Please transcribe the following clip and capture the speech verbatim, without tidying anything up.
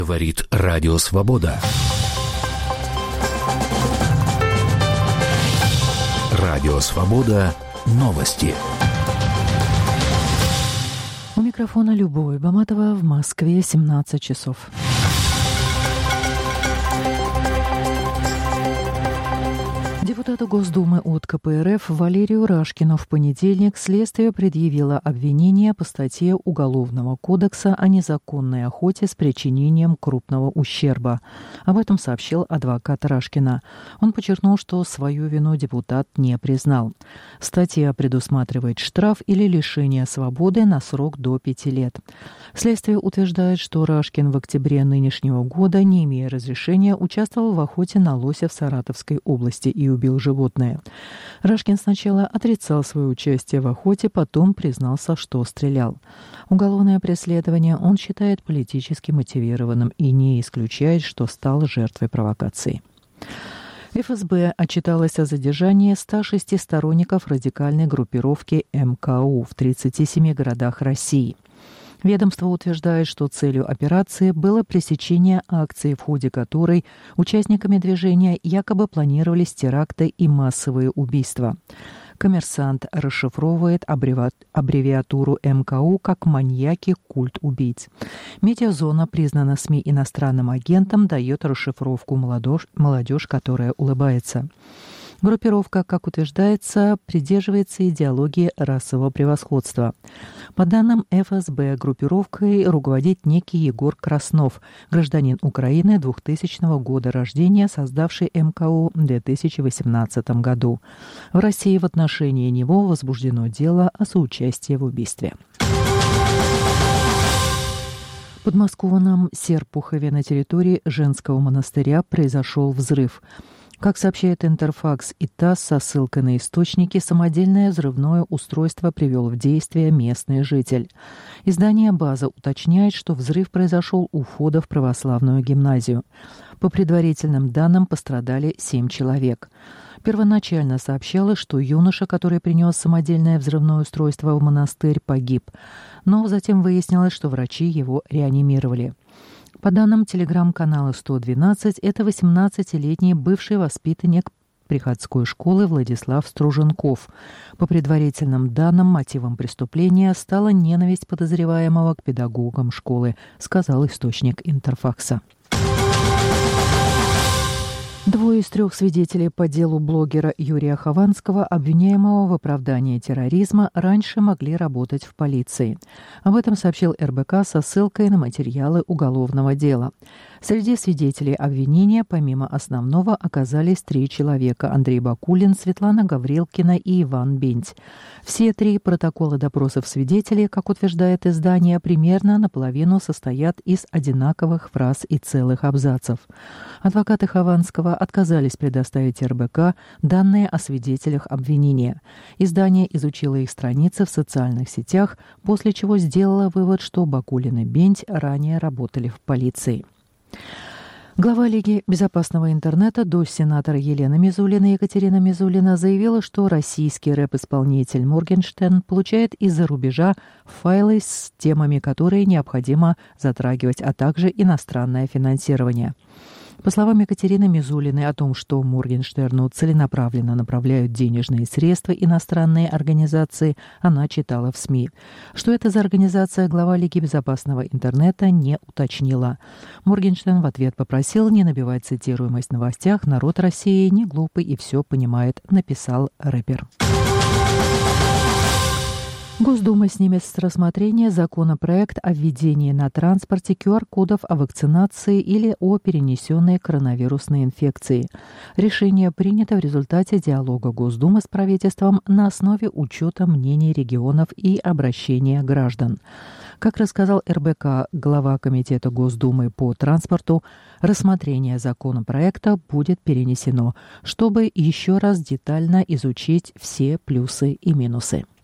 Говорит Радио Свобода. Радио Свобода. Новости. У микрофона Любовь Баматова, в Москве семнадцать часов. Депутату Госдумы от ка пэ эр эф Валерию Рашкину в понедельник следствие предъявило обвинение по статье Уголовного кодекса о незаконной охоте с причинением крупного ущерба. Об этом сообщил адвокат Рашкина. Он подчеркнул, что свою вину депутат не признал. Статья предусматривает штраф или лишение свободы на срок до пяти лет. Следствие утверждает, что Рашкин в октябре нынешнего года, не имея разрешения, участвовал в охоте на лося в Саратовской области и убил животное. Рашкин сначала отрицал свое участие в охоте, потом признался, что стрелял. Уголовное преследование он считает политически мотивированным и не исключает, что стал жертвой провокации. эф эс бэ отчиталась о задержании ста шести сторонников радикальной группировки эм ка у в тридцати семи городах России. Ведомство утверждает, что целью операции было пресечение акции, в ходе которой участниками движения якобы планировались теракты и массовые убийства. «Коммерсант» расшифровывает аббревиатуру эм ка у как «маньяки, культ убийц». «Медиазона» признана СМИ иностранным агентом, дает расшифровку «молодежь, молодежь, которая улыбается». Группировка, как утверждается, придерживается идеологии расового превосходства. По данным эф эс бэ, группировкой руководит некий Егор Краснов, гражданин Украины двухтысячного года рождения, создавший эм ка у в две тысячи восемнадцатом году. В России в отношении него возбуждено дело о соучастии в убийстве. В подмосковном Серпухове на территории женского монастыря произошел взрыв. Как сообщает Интерфакс и ТАСС со ссылкой на источники, самодельное взрывное устройство привел в действие местный житель. Издание «База» уточняет, что взрыв произошел у входа в православную гимназию. По предварительным данным, пострадали семь человек. Первоначально сообщалось, что юноша, который принес самодельное взрывное устройство в монастырь, погиб. Но затем выяснилось, что врачи его реанимировали. По данным телеграм-канала сто двенадцать, это восемнадцатилетний бывший воспитанник приходской школы Владислав Струженков. По предварительным данным, мотивом преступления стала ненависть подозреваемого к педагогам школы, сказал источник Интерфакса. Двое из трех свидетелей по делу блогера Юрия Хованского, обвиняемого в оправдании терроризма, раньше могли работать в полиции. Об этом сообщил эр бэ ка со ссылкой на материалы уголовного дела. Среди свидетелей обвинения, помимо основного, оказались три человека – Андрей Бакулин, Светлана Гаврилкина и Иван Бенть. Все три протокола допросов свидетелей, как утверждает издание, примерно наполовину состоят из одинаковых фраз и целых абзацев. Адвокаты Хованского отказались предоставить эр бэ ка данные о свидетелях обвинения. Издание изучило их страницы в социальных сетях, после чего сделало вывод, что Бакулин и Бенть ранее работали в полиции. Глава Лиги безопасного интернета, дочь-сенатора Елена Мизулина, Екатерина Мизулина, заявила, что российский рэп-исполнитель Моргенштерн получает из-за рубежа файлы с темами, которые необходимо затрагивать, а также иностранное финансирование. По словам Екатерины Мизулиной о том, что Моргенштерну целенаправленно направляют денежные средства иностранные организации, она читала в СМИ. Что это за организация, глава Лиги безопасного интернета не уточнила. Моргенштерн в ответ попросил не набивать цитируемость в новостях. «Народ России не глупый и все понимает», написал рэпер. Госдума снимет с рассмотрения законопроект о введении на транспорте ку ар-кодов о вакцинации или о перенесенной коронавирусной инфекции. Решение принято в результате диалога Госдумы с правительством на основе учета мнений регионов и обращения граждан. Как рассказал эр бэ ка глава Комитета Госдумы по транспорту, рассмотрение законопроекта будет перенесено, чтобы еще раз детально изучить все плюсы и минусы.